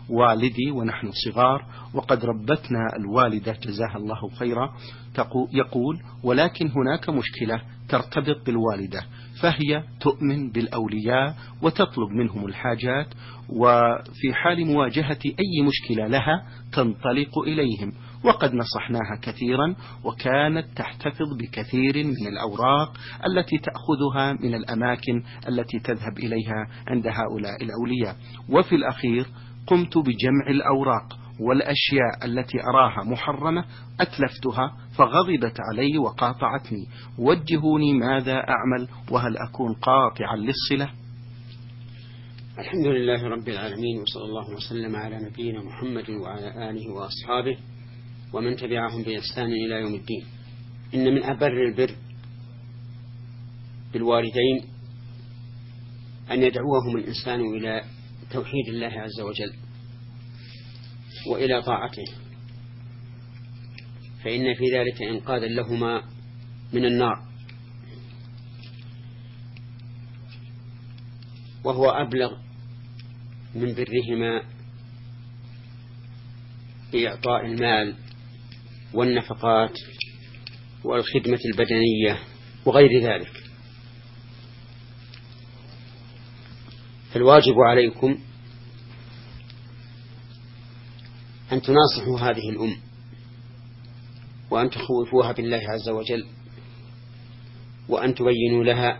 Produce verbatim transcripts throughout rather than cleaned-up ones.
والدي ونحن صغار، وقد ربتنا الوالدة جزاها الله خيرا، يقول: ولكن هناك مشكلة ترتبط بالوالدة، فهي تؤمن بالأولياء وتطلب منهم الحاجات، وفي حال مواجهة أي مشكلة لها تنطلق إليهم، وقد نصحناها كثيرا، وكانت تحتفظ بكثير من الأوراق التي تأخذها من الأماكن التي تذهب إليها عند هؤلاء الأولياء. وفي الأخير قمت بجمع الأوراق والأشياء التي أراها محرمة أتلفتها، فغضبت علي وقاطعتني. وجهوني ماذا أعمل، وهل أكون قاطعا للصلة؟ الحمد لله رب العالمين، وصلى الله وسلم على نبينا محمد وعلى آله وأصحابه ومن تبعهم بإحسان إلى يوم الدين. إن من أبر البر بالوالدين أن يدعوهم الإنسان إلى توحيد الله عز وجل وإلى طاعته، فإن في ذلك إنقاذا لهما من النار، وهو أبلغ من برهما بإعطاء المال والنفقات والخدمة البدنية وغير ذلك. فالواجب عليكم أن تناصحوا هذه الأم وأن تخوفوها بالله عز وجل، وأن تبينوا لها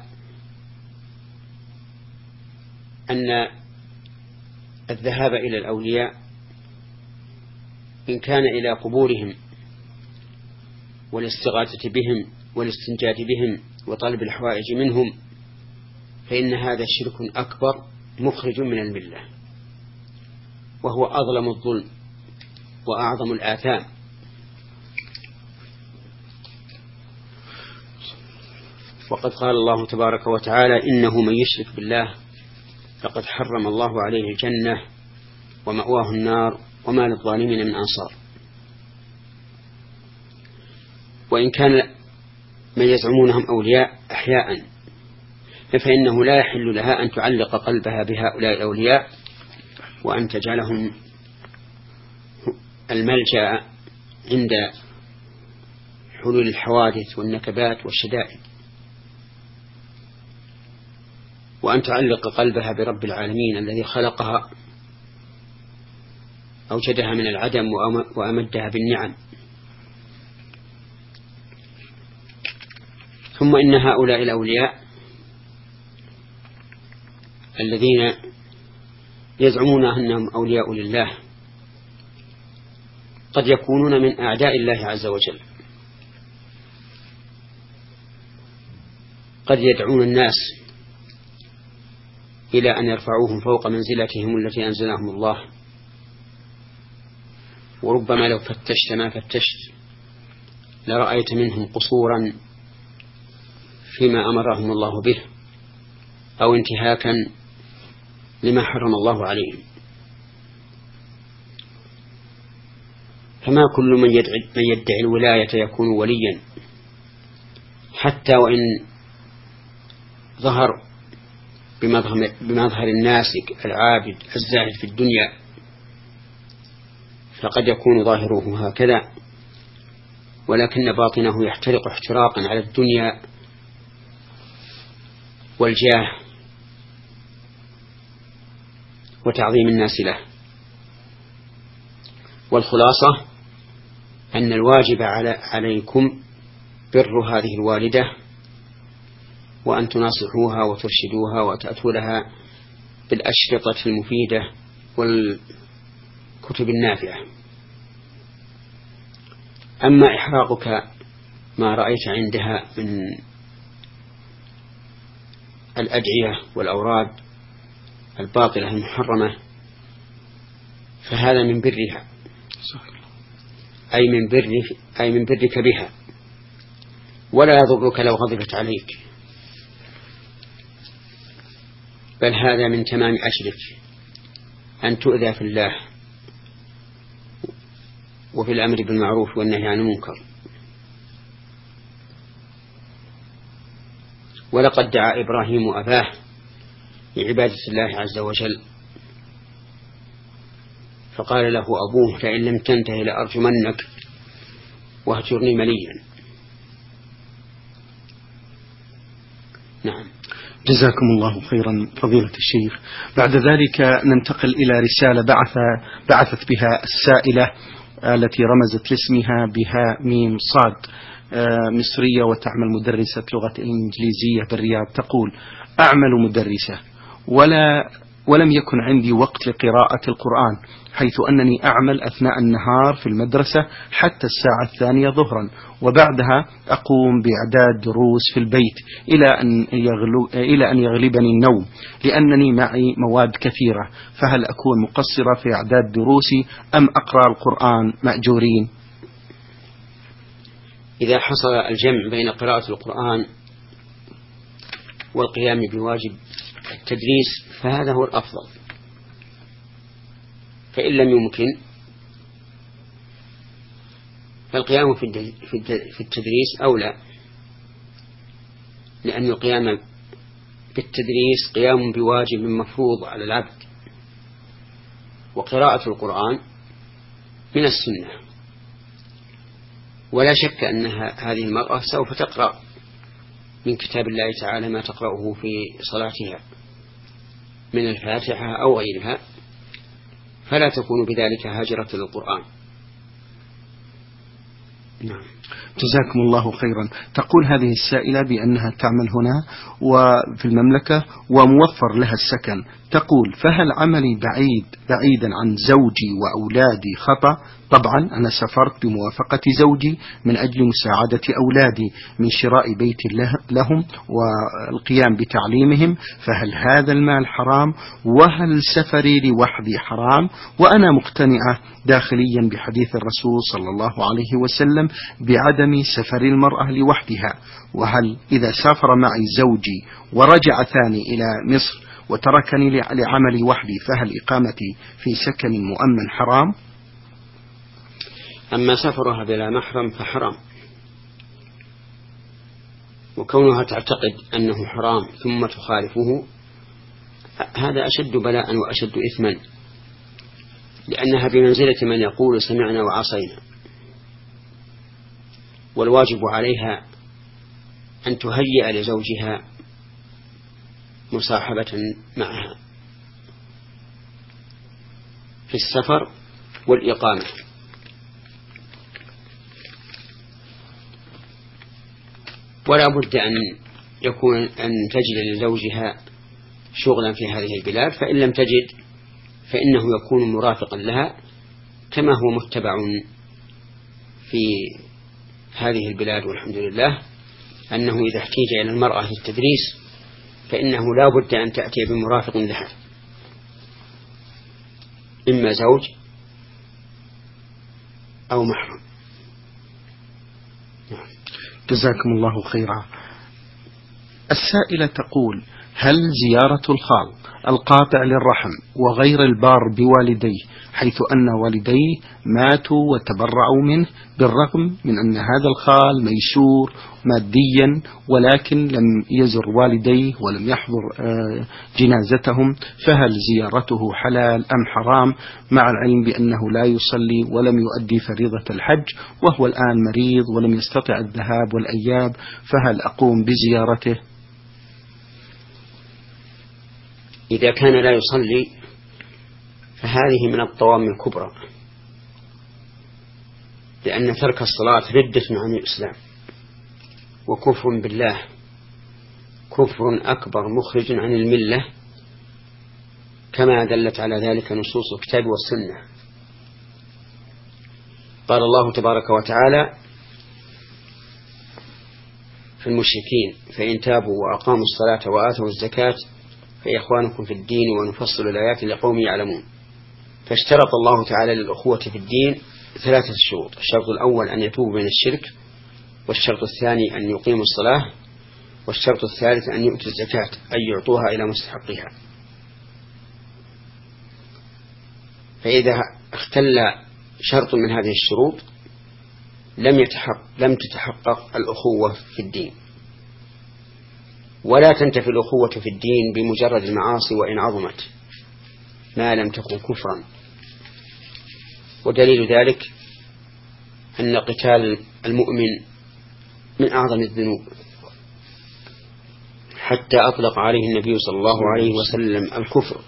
أن الذهاب إلى الأولياء إن كان إلى قبورهم والاستغاثة بهم والاستنجاد بهم وطلب الحوائج منهم فإن هذا شرك أكبر مخرج من الملة، وهو أظلم الظلم وأعظم الآثام. وقد قال الله تبارك وتعالى: إنه من يشرك بالله فقد حرم الله عليه الجنة ومأواه النار وما للظالمين من أنصار. وإن كان من يزعمونهم أولياء أحياء فإنه لا يحل لها أن تعلق قلبها بهؤلاء الأولياء وأن تجعلهم الملجأ عند حلول الحوادث والنكبات والشدائد، وأن تعلق قلبها برب العالمين الذي خلقها، أوجدها من العدم وأمدها بالنعم. ثم إن هؤلاء الأولياء الذين يزعمون أنهم أولياء لله قد يكونون من أعداء الله عز وجل، قد يدعون الناس إلى أن يرفعوهم فوق منزلتهم التي أنزلهم الله، وربما لو فتشت ما فتشت لرأيت منهم قصورا فيما أمرهم الله به أو انتهاكا لما حرم الله عليهم. فما كل من يدعي, من يدعي الولاية يكون وليا، حتى وإن ظهر بمظهر الناسك العابد الزاهد في الدنيا، فقد يكون ظاهره هكذا ولكن باطنه يحترق احتراقا على الدنيا والجاه وتعظيم الناس له. والخلاصة أن الواجب على عليكم بر هذه الوالدة، وأن تناصحوها وترشدوها وتأتوا لها بالأشرطة المفيدة والكتب النافعة. أما إحراقك ما رأيت عندها من الأدعية والأوراد الباطلة المحرمة فهذا من برها، أي من بر أي من برك بها، ولا يضرك لو غضبت عليك، بل هذا من تمام أجرك أن تؤذى في الله وفي الأمر بالمعروف والنهي عن المنكر. ولقد دعا إبراهيم أباه لعبادة الله عز وجل، فقال له أبوه لئن لم تنتهي لأرجمنك واهجرني مليا. نعم. جزاكم الله خيرا فضيلة الشيخ. بعد ذلك ننتقل إلى رسالة بعث بعثت بها السائلة التي رمزت لاسمها بها ميم صاد، مصرية وتعمل مدرسة لغة إنجليزية بالرياض. تقول: أعمل مدرسة ولا ولم يكن عندي وقت لقراءة القرآن، حيث أنني أعمل أثناء النهار في المدرسة حتى الساعة الثانية ظهرا، وبعدها أقوم بإعداد دروس في البيت إلى أن يغلو إلى أن يغلبني النوم، لأنني معي مواد كثيرة. فهل أكون مقصرة في إعداد دروسي أم أقرأ القرآن مأجورين؟ إذا حصل الجمع بين قراءة القرآن والقيام بواجب التدريس فهذا هو الأفضل، فإن لم يمكن فالقيام في التدريس أولى، لأن القيام بالتدريس قيام بواجب مفروض على العبد، وقراءة القرآن من السنة. ولا شك أن هذه المرأة سوف تقرأ من كتاب الله تعالى ما تقرأه في صلاتها من الفاتحة أو غيرها، فلا تكون بذلك هاجرة للقرآن. نعم. جزاكم الله خيرا. تقول هذه السائلة بأنها تعمل هنا وفي المملكة وموفر لها السكن. تقول: فهل عملي بعيد بعيدا عن زوجي وأولادي خطأ؟ طبعا أنا سافرت بموافقة زوجي من أجل مساعدة أولادي من شراء بيت لهم والقيام بتعليمهم، فهل هذا المال حرام؟ وهل سفري لوحدي حرام؟ وأنا مقتنعة داخليا بحديث الرسول صلى الله عليه وسلم بعدم سفر المرأة لوحدها. وهل إذا سافر معي زوجي ورجع ثاني إلى مصر وتركني لعملي وحدي فهل إقامتي في سكن مؤمن حرام؟ أما سفرها بلا محرم فحرام، وكونها تعتقد أنه حرام ثم تخالفه هذا أشد بلاء وأشد إثما، لأنها بمنزلة من يقول سمعنا وعصينا. والواجب عليها أن تهيئ لزوجها مصاحبة معها في السفر والإقامة. ولا بد أن يكون أن تجد لزوجها شغلا في هذه البلاد، فإن لم تجد فإنه يكون مرافقا لها، كما هو متبع في هذه البلاد والحمد لله، أنه إذا احتاج إلى المرأة للتدريس فإنه لا بد أن تأتي بمرافق لها، إما زوج أو محرم. جزاكم الله خيرا. السائلة تقول: هل زيارة الخال القاطع للرحم وغير البار بوالديه، حيث أن والديه ماتوا وتبرعوا منه، بالرغم من أن هذا الخال ميسور ماديا ولكن لم يزر والديه ولم يحضر جنازتهم، فهل زيارته حلال أم حرام، مع العلم بأنه لا يصلي ولم يؤدي فريضة الحج وهو الآن مريض ولم يستطع الذهاب والأياب، فهل أقوم بزيارته؟ إذا كان لا يصلي فهذه من الطوام الكبرى، لأن ترك الصلاة ردة عن الإسلام وكفر بالله، كفر أكبر مخرج عن الملة، كما دلت على ذلك نصوص الكتاب والسنة. قال الله تبارك وتعالى في المشركين: فإن تابوا وأقاموا الصلاة وآتوا الزكاة فإخوانكم في الدين ونفصل الآيات لقوم يعلمون. فاشترط الله تعالى للأخوة في الدين ثلاثة شروط: الشرط الأول أن يتوبوا من الشرك، والشرط الثاني أن يقيموا الصلاة، والشرط الثالث أن يؤتوا الزكاة أي يعطوها إلى مستحقها. فإذا اختل شرط من هذه الشروط لم يتحقق لم تتحقق الأخوة في الدين، ولا تنتفي الأخوة في الدين بمجرد المعاصي وإن عظمت ما لم تكن كفرا. ودليل ذلك أن قتال المؤمن من أعظم الذنوب، حتى أطلق عليه النبي صلى الله عليه وسلم الكفر،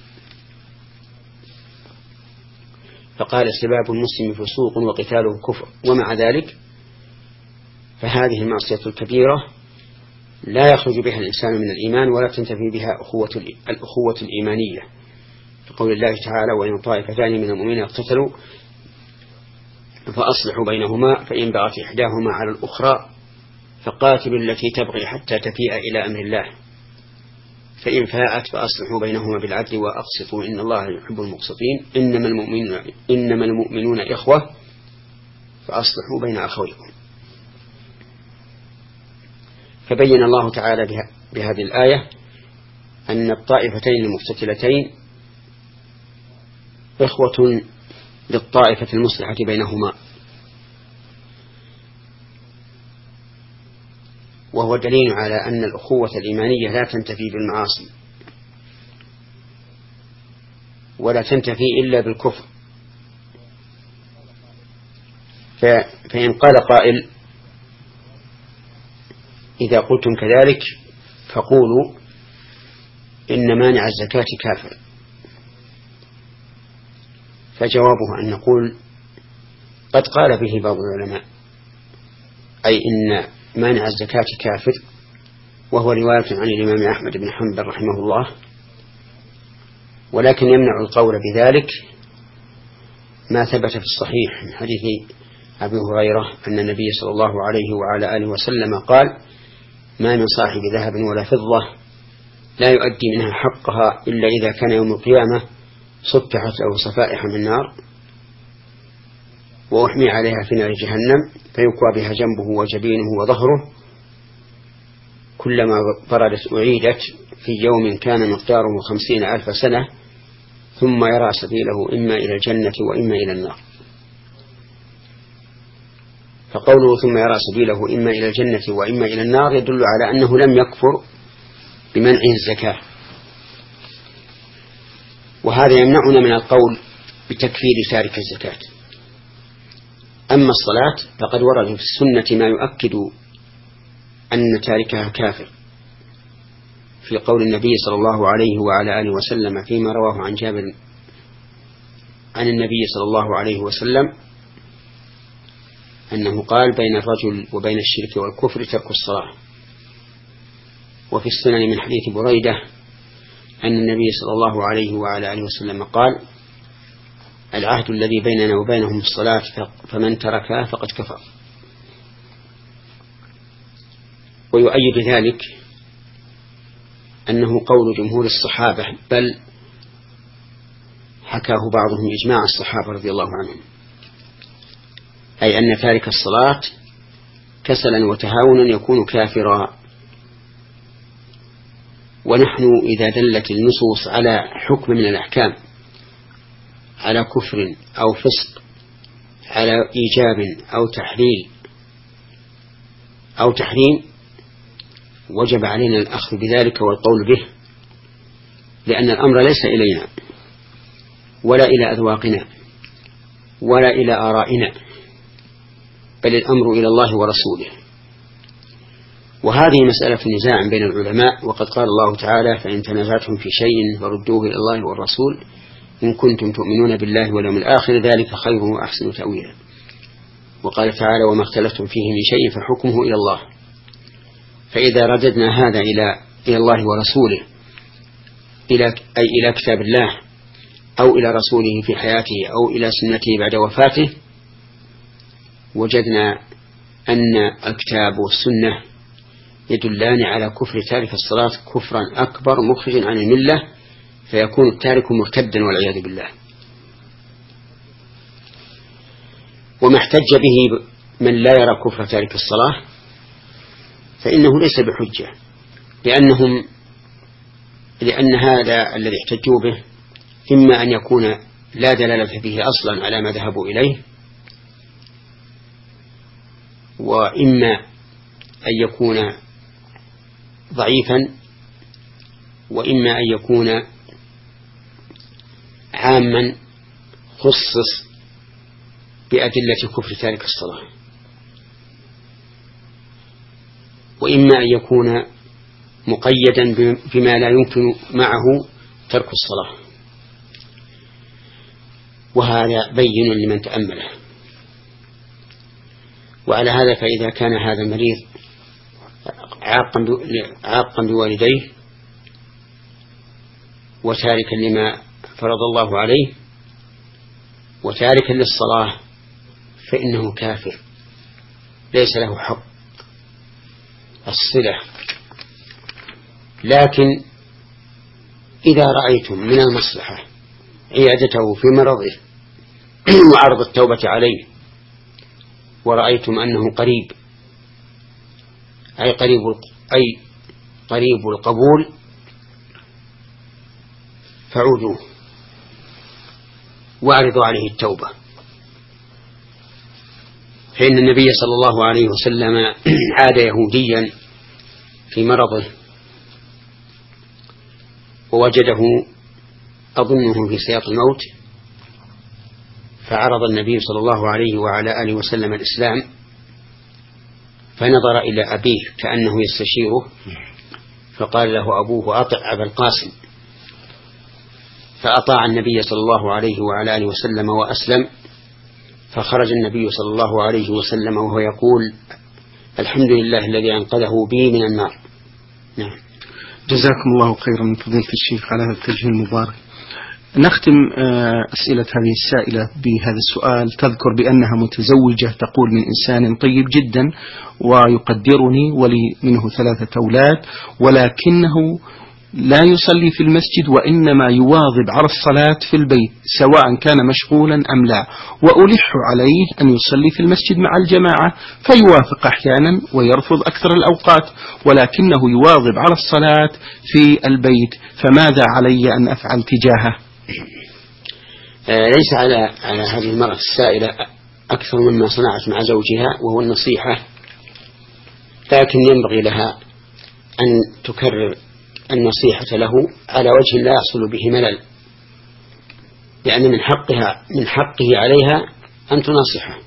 فقال سباب المسلم فسوق وقتاله كفر. ومع ذلك فهذه المعصية الكبيرة لا يخرج بها الإنسان من الإيمان ولا تنتفي بها أخوة الأخوة الإيمانية، فقول الله تعالى وإن طائفتان من المؤمنين اقتتلوا فأصلحوا بينهما فإن بغت إحداهما على الأخرى فقاتلوا التي تبغي حتى تفيء إلى أمر الله فإن فاءت فأصلحوا بينهما بالعدل وأقسطوا إن الله يحب المقسطين إنما المؤمنون, إنما المؤمنون إخوة فأصلحوا بين أخويكم. فبين الله تعالى بهذه الآية أن الطائفتين المقتتلتين إخوة للطائفة المصلحة بينهما، وهو دليل على أن الأخوة الإيمانية لا تنتفي بالمعاصي ولا تنتفي إلا بالكفر. فإن قال قائل إذا قلتم كذلك فقولوا إن مانع الزكاة كافر، فجوابه أن نقول قد قال به بعض العلماء، أي إن مانع الزكاة كافر، وهو رواية عن الإمام أحمد بن حنبل رحمه الله، ولكن يمنع القول بذلك ما ثبت في الصحيح من حديث أبي هريرة أن النبي صلى الله عليه وعلى آله وسلم قال ما من صاحب ذهب ولا فضة لا يؤدي منها حقها إلا إذا كان يوم القيامة صفحت له صفائح من نار وأحمي عليها في نار جهنم فيكوى بها جنبه وجبينه وظهره كلما بردت أعيدت في يوم كان مقداره خمسين ألف سنة ثم يرى سبيله إما إلى الجنة وإما إلى النار. فقوله ثم يرى سبيله إما إلى الجنة وإما إلى النار يدل على أنه لم يكفر بمنع الزكاة، وهذا يمنعنا من القول بتكفير تارك الزكاة. أما الصلاة فقد ورد في السنة ما يؤكد أن تاركها كافر، في قول النبي صلى الله عليه وعلى آله وسلم فيما رواه عن جابر عن النبي صلى الله عليه وسلم أنه قال بين الرجل وبين الشرك والكفر ترك الصلاة. وفي السنن من حديث بريدة أن النبي صلى الله عليه وعلى آله وسلم قال العهد الذي بيننا وبينهم الصلاة فمن تركها فقد كفر. ويؤيد ذلك أنه قول جمهور الصحابة، بل حكاه بعضهم إجماع الصحابة رضي الله عنهم، أي أن تارك الصلاة كسلا وتهاونا يكون كافرا. ونحن إذا دلت النصوص على حكم من الأحكام على كفر أو فسق على إيجاب أو تحليل أو تحريم وجب علينا الأخذ بذلك والقول به، لأن الأمر ليس إلينا ولا إلى أذواقنا ولا إلى آرائنا، بل الأمر إلى الله ورسوله. وهذه مسألة نزاع بين العلماء، وقد قال الله تعالى فإن تنازعتم في شيء فردوه إلى الله والرسول إن كنتم تؤمنون بالله واليوم الآخر ذلك خير وأحسن تأويلا. وقال تعالى وما اختلفتم فيه من شيء فحكمه إلى الله. فإذا رددنا هذا إلى إلى الله ورسوله إلى أي إلى كتاب الله أو إلى رسوله في حياته أو إلى سنته بعد وفاته وجدنا أن الكتاب والسنة يدلان على كفر تارك الصلاة كفرا أكبر مخرجا عن الملة، فيكون التارك مرتدا والعياذ بالله. وما احتج به من لا يرى كفر تارك الصلاة فإنه ليس بحجة، لأنهم لأن هذا الذي احتجوا به إما أن يكون لا دلالة فيه أصلا على ما ذهبوا إليه، وإما أن يكون ضعيفا، وإما أن يكون عاما خصص بأدلة كفر تارك الصلاة، وإما أن يكون مقيدا بما لا يمكن معه ترك الصلاة، وهذا بين لمن تأمله. وعلى هذا فإذا كان هذا المريض عاقا بوالديه وتاركا لما فرض الله عليه وتاركا للصلاة فإنه كافر ليس له حق الصلة. لكن إذا رأيتم من المصلحة عيادته في مرضه وعرض التوبة عليه ورأيتم أنه قريب أي قريب أي قريب القبول فعودوه وأعرضوا عليه التوبة، فإن النبي صلى الله عليه وسلم عاد يهوديا في مرضه ووجده أظنه في سياق الموت، فعرض النبي صلى الله عليه وعلى آله وسلم الإسلام، فنظر إلى أبيه كأنه يستشيره فقال له أبوه أطع أبا القاسم، فأطاع النبي صلى الله عليه وعلى آله وسلم وأسلم، فخرج النبي صلى الله عليه وسلم وهو يقول الحمد لله الذي أنقذه بي من النار. نعم. جزاكم الله خيرا من فضيلة الشيخ على هذا التوجيه المبارك. نختم أسئلة هذه السائلة بهذا السؤال. تذكر بأنها متزوجة، تقول من إنسان طيب جدا ويقدرني ولي منه ثلاثة أولاد، ولكنه لا يصلي في المسجد وإنما يواظب على الصلاة في البيت سواء كان مشغولا أم لا، وألح عليه أن يصلي في المسجد مع الجماعة فيوافق أحيانا ويرفض أكثر الأوقات، ولكنه يواظب على الصلاة في البيت، فماذا علي أن أفعل تجاهه؟ ليس على على هذه المرأة السائلة أكثر مما صنعت مع زوجها وهو النصيحة، لكن ينبغي لها أن تكرر النصيحة له على وجه لا يحصل به ملل، لأن من حقها من حقه عليها أن تناصحه.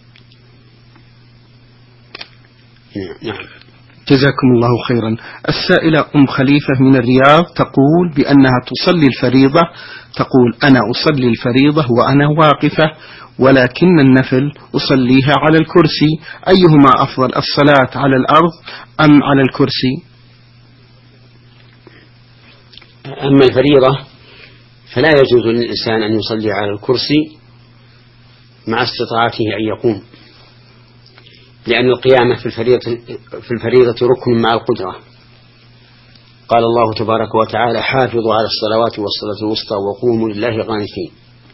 نعم. جزاكم الله خيرا. السائلة أم خليفة من الرياض تقول بأنها تصلي الفريضة، تقول أنا أصلي الفريضة وأنا واقفة ولكن النفل أصليها على الكرسي، أيهما أفضل، الصلاة على الأرض أم على الكرسي؟ أما الفريضة فلا يجوز للإنسان أن يصلي على الكرسي مع استطاعته أن يقوم، لأن القيامة في الفريضة, في الفريضة ركن مع القدرة. قال الله تبارك وتعالى حافظوا على الصلوات والصلاة الوسطى وقوموا لله قانتين.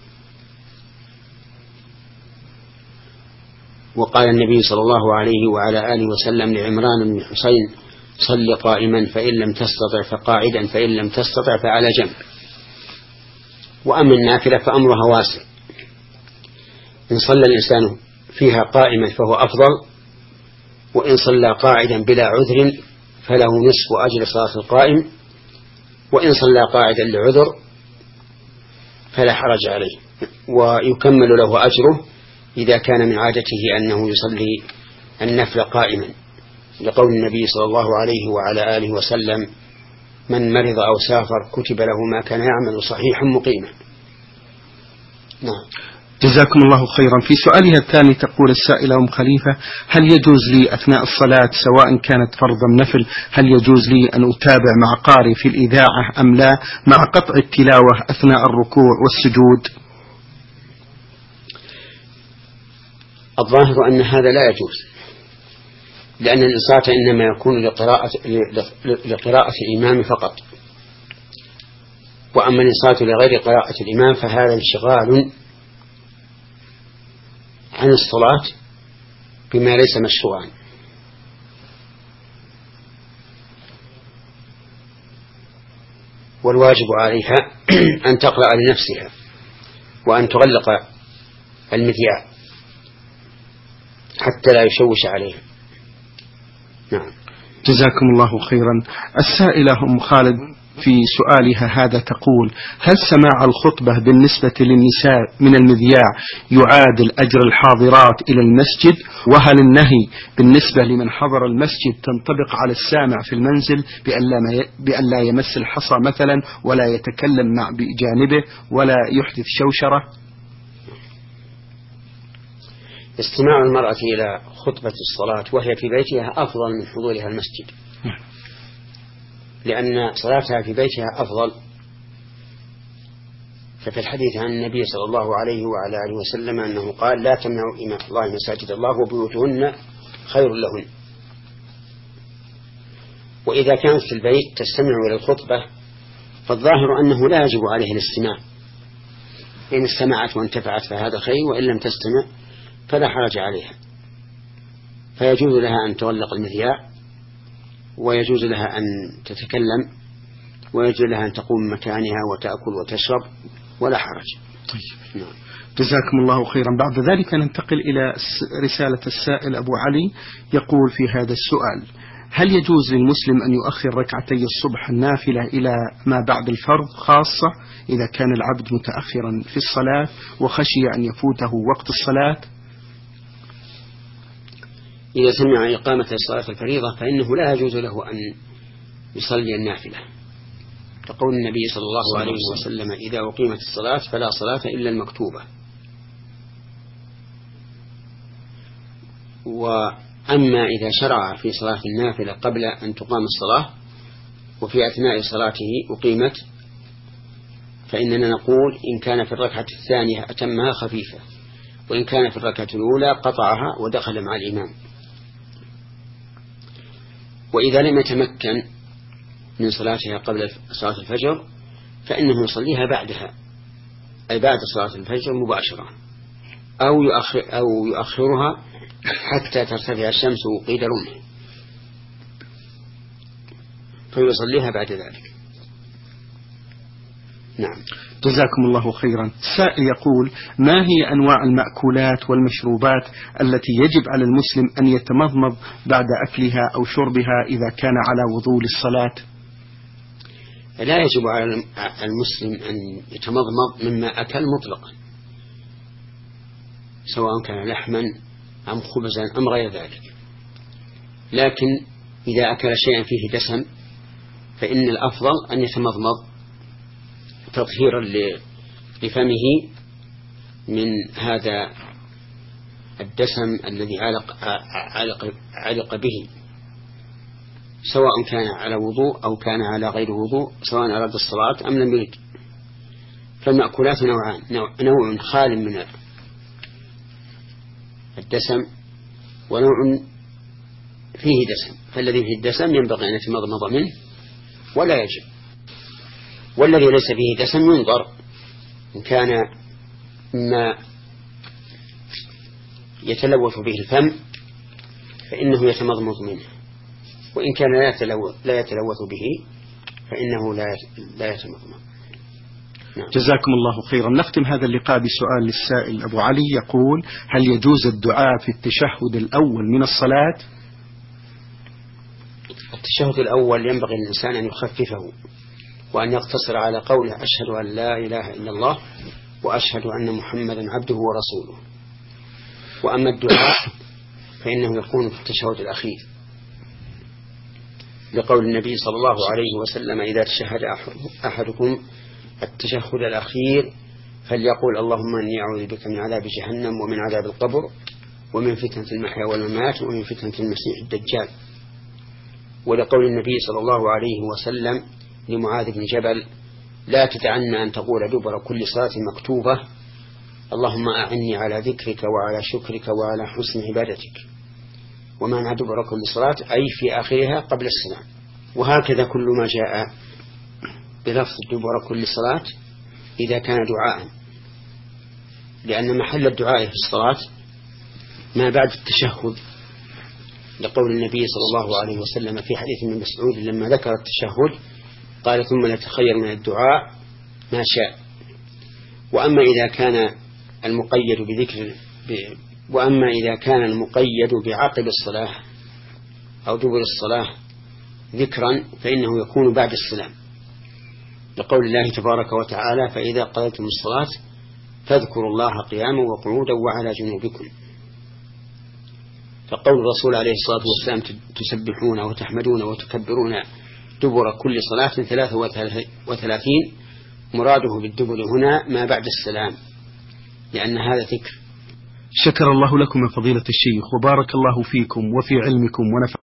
وقال النبي صلى الله عليه وعلى آله وسلم لعمران بن حسين صل قائما فإن لم تستطع فقاعدا فإن لم تستطع فعلى جنب. وأما النافلة فأمرها واسع، إن صلى الإنسان فيها قائما فهو أفضل، وإن صلى قاعدا بلا عذر فله نصف أجر صلاة القائم، وإن صلى قاعدا لعذر فلا حرج عليه، ويكمل له أجره إذا كان من عادته أنه يصلي النفل قائما، لقول النبي صلى الله عليه وعلى آله وسلم من مرض أو سافر كتب له ما كان يعمل صحيحا مقيما. نعم. جزاكم الله خيرا. في سؤالها الثاني تقول السائلة أم خليفة هل يجوز لي أثناء الصلاة سواء كانت فرض أم نفل، هل يجوز لي أن أتابع مع قارئ في الإذاعة أم لا مع قطع التلاوة أثناء الركوع والسجود؟ الظاهر أن هذا لا يجوز، لأن الإنصات إنما يكون لقراءة, لقراءة الإمام فقط، وأما الإنصات لغير قراءة الإمام فهذا انشغال عن الصلاة بما ليس مشروعا. والواجب عليها أن تقرأ لنفسها وأن تغلق المذياع حتى لا يشوش عليها. نعم. جزاكم الله خيرا. السائلة أم خالد في سؤالها هذا تقول: هل سماع الخطبة بالنسبة للنساء من المذياع يعادل أجر الحاضرات إلى المسجد؟ وهل النهي بالنسبة لمن حضر المسجد تنطبق على السامع في المنزل بأن لا يمس الحصى مثلا ولا يتكلم مع بجانبه ولا يحدث شوشرة؟ استماع المرأة إلى خطبة الصلاة وهي في بيتها أفضل من حضورها المسجد، لأن صلاتها في بيتها أفضل. ففي الحديث عن النبي صلى الله عليه وعلى آله وسلم أنه قال: لا تمنعوا إماء الله مساجد الله وبيوتهن خير لهن. وإذا كانت في البيت تستمع إلى الخطبة فالظاهر أنه لا يجب عليه الاستماع، إن استمعت وانتفعت فهذا خير، وإن لم تستمع فلا حرج عليها، فيجوز لها أن تغلق المذياع، ويجوز لها أن تتكلم، ويجوز لها أن تقوم مكانها وتأكل وتشرب ولا حرج. طيب. نعم. جزاكم الله خيرا. بعد ذلك ننتقل إلى رسالة السائل أبو علي، يقول في هذا السؤال: هل يجوز للمسلم أن يؤخر ركعتي الصبح النافلة إلى ما بعد الفرض، خاصة إذا كان العبد متأخرا في الصلاة وخشي أن يفوته وقت الصلاة؟ إذا سمع إقامة صلاة الفريضة فإنه لا يجوز له أن يصلي النافلة، تقول النبي صلى الله عليه وسلم: إذا أقيمت الصلاة فلا صلاة إلا المكتوبة. وأما إذا شرع في صلاة النافلة قبل أن تقام الصلاة وفي أثناء صلاته أقيمت، فإننا نقول: إن كان في الركعة الثانية أتمها خفيفة، وإن كان في الركعة الأولى قطعها ودخل مع الإمام. وإذا لم يتمكن من صلاتها قبل صلاة الفجر فإنه يصليها بعدها، أي بعد صلاة الفجر مباشرة، أو يؤخر أو يؤخرها حتى ترتفع الشمس قيد رمح فيصليها بعد ذلك. نعم. جزاكم الله خيرا. السائل يقول: ما هي أنواع المأكولات والمشروبات التي يجب على المسلم أن يتمضمض بعد أكلها أو شربها إذا كان على وضوء للصلاة؟ لا يجب على المسلم أن يتمضمض مما أكل مطلقا، سواء كان لحما أم خبزا أم غير ذلك، لكن إذا أكل شيئا فيه دسم فإن الأفضل أن يتمضمض تطهيرا لفمه من هذا الدسم الذي علق, علق, علق به، سواء كان على وضوء أو كان على غير وضوء، سواء أراد الصلاة أم لم يرد. فالمأكولات نوعان: نوع خال من الدسم ونوع فيه دسم، فالذي فيه الدسم ينبغي أن يتمضمض منه ولا يجب، والذي ليس فيه دسم ينظر إن كان ما يتلوث به الفم فإنه يتمضمض منه، وإن كان لا يتلوث, لا يتلوث به فإنه لا لا يتمضمض. نعم. جزاكم الله خيرا. نختم هذا اللقاء بسؤال للسائل أبو علي، يقول: هل يجوز الدعاء في التشهد الأول من الصلاة؟ التشهد الأول ينبغي للإنسان أن يخففه وأن يقتصر على قوله: أشهد أن لا إله إلا الله وأشهد أن محمدا عبده ورسوله. وأما الدعاء فإنه يكون في التشهد الأخير، لقول النبي صلى الله عليه وسلم: إذا تشهد أحدكم التشهد الأخير فليقول: اللهم إني أعوذ بك من عذاب جهنم ومن عذاب القبر ومن فتنة المحيا والممات ومن فتنة المسيح الدجال. ولقول النبي صلى الله عليه وسلم لمعاذ بن جبل: لا تدعن أن تقول دبر كل صلاة مكتوبة: اللهم أعني على ذكرك وعلى شكرك وعلى حسن عبادتك. ومعنى دبر كل صلاة أي في آخرها قبل السلام. وهكذا كل ما جاء بلفظ دبر كل صلاة إذا كان دعاء، لأن محل الدعاء في الصلاة ما بعد التشهد، لقول النبي صلى الله عليه وسلم في حديث ابن مسعود لما ذكر التشهد قال: ثم نتخير من الدعاء ما شاء. وأما إذا كان المقيد بذكر ب... وأما إذا كان المقيد بعقب الصلاة أو دبر الصلاة ذكرا فإنه يكون بعد السلام، لقول الله تبارك وتعالى: فإذا قضيتم الصلاة فاذكروا الله قياما وقعودا وعلى جنوبكم. فقول الرسول عليه الصلاة والسلام: تسبحون وتحمدون وتكبرون دبر كل صلاة ثلاثة وثلاثين، مراده بالدبر هنا ما بعد السلام، لأن هذا ذكر. شكر الله لكم يا فضيلة الشيخ، وبارك الله فيكم وفي علمكم ونفع